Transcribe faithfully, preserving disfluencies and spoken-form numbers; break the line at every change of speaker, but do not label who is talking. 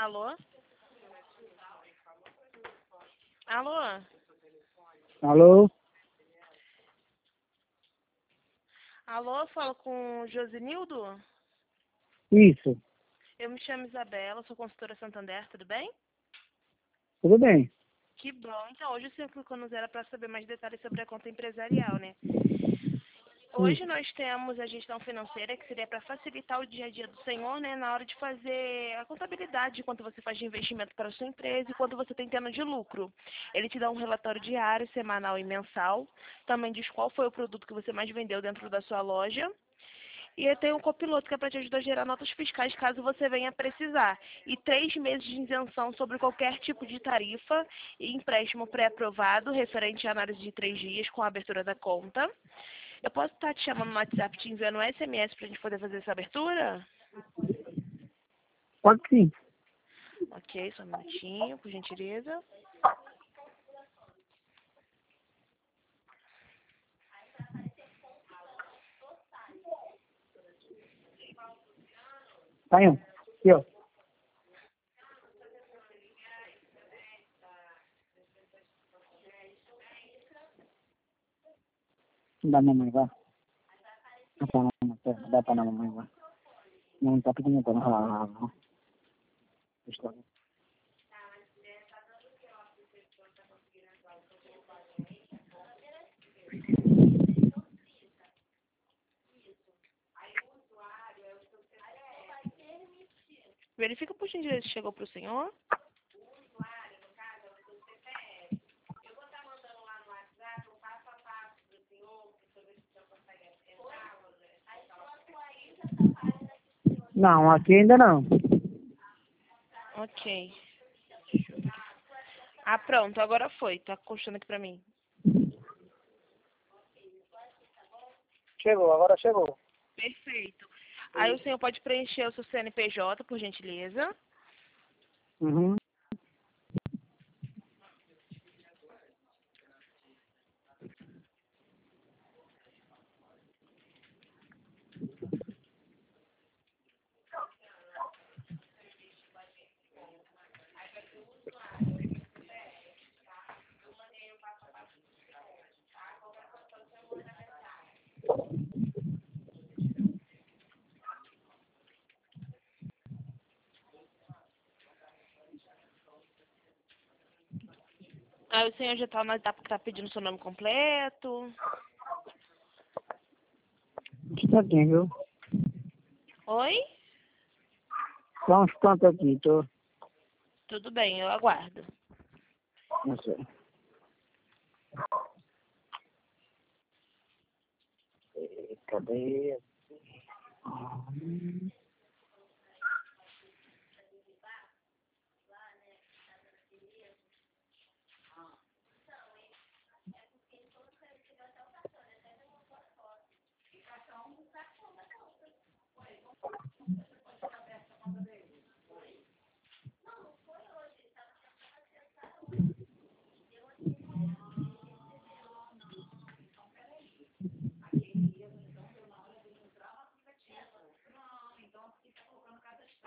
Alô? Alô?
Alô?
Alô, falo com o Josenildo?
Isso,
Eu me chamo Isabela, sou consultora Santander, tudo bem?
tudo bem.
Que bom. Então, hoje você clicou no zero para saber mais detalhes sobre a conta empresarial, né? Hoje
Isso.
nós temos a gestão financeira, que seria para facilitar o dia a dia do senhor, né, na hora de fazer a contabilidade de quanto você faz de investimento para a sua empresa e quanto você tem tendo de lucro. Ele te dá um relatório diário, semanal e mensal, também diz qual foi o produto que você mais vendeu dentro da sua loja. E tem um copiloto que é para te ajudar a gerar notas fiscais caso você venha precisar. E três meses de isenção sobre qualquer tipo de tarifa e empréstimo pré-aprovado referente à análise de três dias com a abertura da conta. Eu posso estar te chamando no WhatsApp, te enviando um S M S para a gente poder fazer essa abertura?
Pode sim.
Ok, só um minutinho, por gentileza.
Tá aí, ó. Aqui, ó. Dá mamãe, vá. Dá pra mamãe, tá? Dá pra mamãe, vá. Não tá pedindo pra não. Não. Está.
Verifica por gentileza se chegou para o senhor.
Não, aqui ainda não.
Ok. Ah, pronto, agora foi. Tá constando aqui para mim.
Chegou, agora chegou.
Perfeito. Aí o senhor pode preencher o seu C N P J, por gentileza.
Uhum.
Aí o senhor já está na etapa que está pedindo seu nome completo.
Está aqui, viu?
Oi?
Só uns tantos aqui, tô.
Tudo bem, eu aguardo.
Não sei. Cadê? Hum.